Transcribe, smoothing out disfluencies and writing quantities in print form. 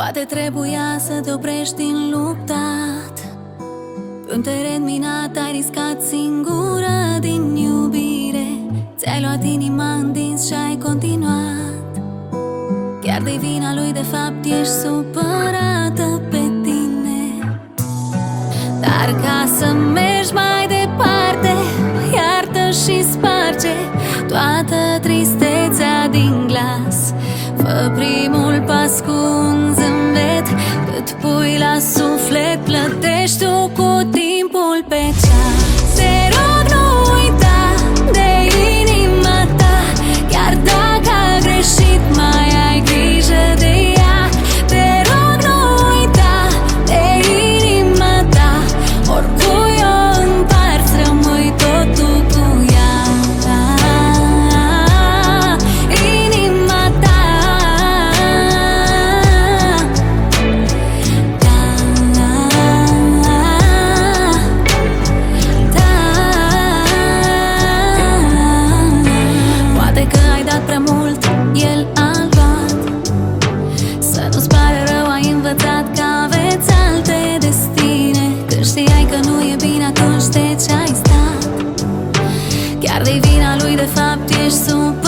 Poate trebuia să te oprești din luptat. Pe un teren minat ai riscat singură din iubire. Ți-ai luat inima în dinți și ai continuat. Chiar de vina lui de fapt ești supărată pe tine. Dar ca să mergi mai departe, iartă și sparge toată tristețea din glas. Fă primul pas cu un zâmbet, cât pui la suflet plătești tu cu timpul pe ceas. Te rog, nu uita de inima ta, chiar dacă a greșit mai ai grijă de ea. Te rog, nu uita de inima ta, oricui o împarți, rămâi totul cu ea. Inima ta, poate că ai dat prea mult, el a luat. Să nu-ți pare rău, ai învățat că aveți alte destine. Când știai că nu e bine, atunci de ce ai stat? Chiar de vina lui de fapt ești supărat.